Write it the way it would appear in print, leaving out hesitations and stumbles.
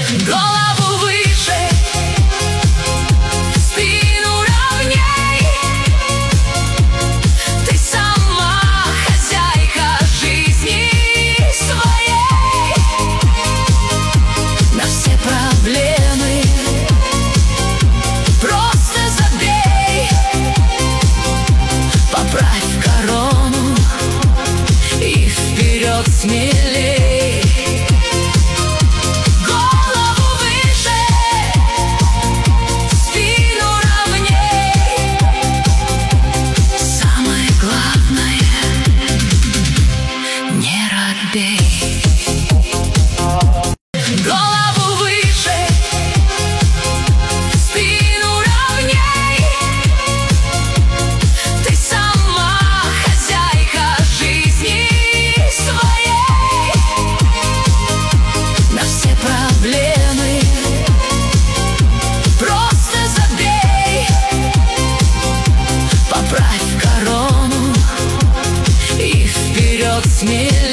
Голову выше, спину ровней. Ты сама хозяйка жизни своей. На все проблемы просто забей. Поправь корону и вперед смелей. Голову выше, спину ровней. Ты сама хозяйка жизни своей. На все проблемы просто забей. Поправь корону и вперед смелей.